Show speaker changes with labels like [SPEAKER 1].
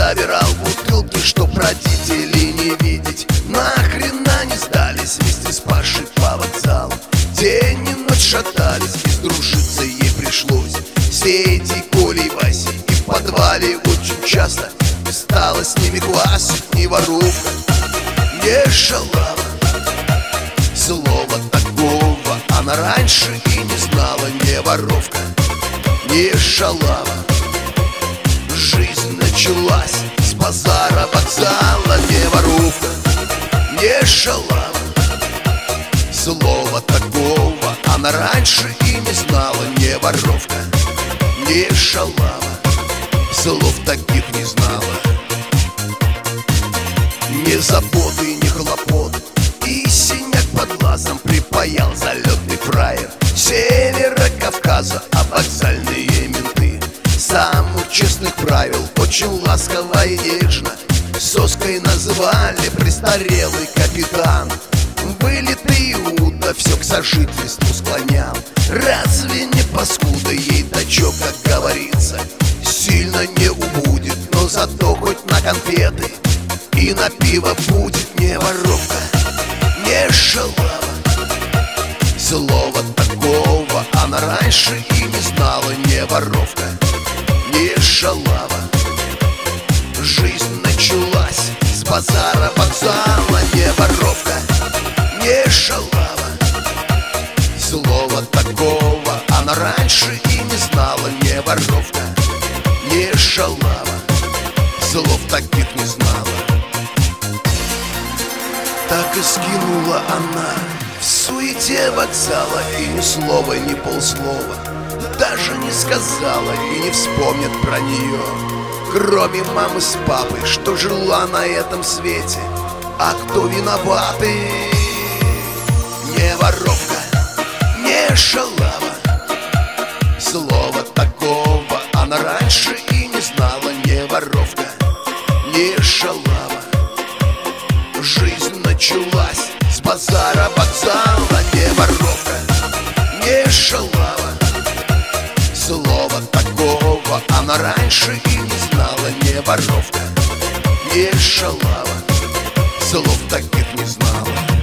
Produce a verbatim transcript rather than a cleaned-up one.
[SPEAKER 1] собирал бутылки, чтоб родителей не видеть. Нахрена не сдались вместе с Пашей по вокзалу. День и ночь шатались, и сдружиться ей пришлось с Федей, Колей, Васей. И в подвале очень часто не стало с ними классик, ни воровка, ни шалава. Слова такого она раньше и не знала. Не воровка, не шалава. Жизнь началась с базара вокзала. Не воровка, не шалава. Слова такого она раньше и не знала. Не воровка, не шалава. Слов таких не знала. Ни заботы, ни хлопот, и синяк под глазом припаял залетный фраер севера Кавказа. А вокзальные менты самых честных правил очень ласково и нежно соской называли престарелый капитан. Вылитый Иуда все к сожительству склонял. Разве не паскуда ей дачок, как говорится, сильно не убудет, но зато хоть на конфеты и на пиво будет. Не воровка, не шалава. Слова такого она раньше и не знала. Не воровка, не шалава. Жизнь началась с базара вокзала. Не воровка, не шалава. Слова такого она раньше и не знала. Не воровка, не шалава. Слов таких не знала. Так и скинула она в суете вокзала, и ни слова, ни полслова даже не сказала, и не вспомнят про нее, кроме мамы с папой, что жила на этом свете. А кто виноваты? Не воровка, не шалава. Слова такого она раньше и не знала. Не воровка, не шалава. Жизнь началась с базара вокзала. Не воровка, не шалава. Слова такого она раньше и не знала. Не воровка, не шалава. Слов таких не знала.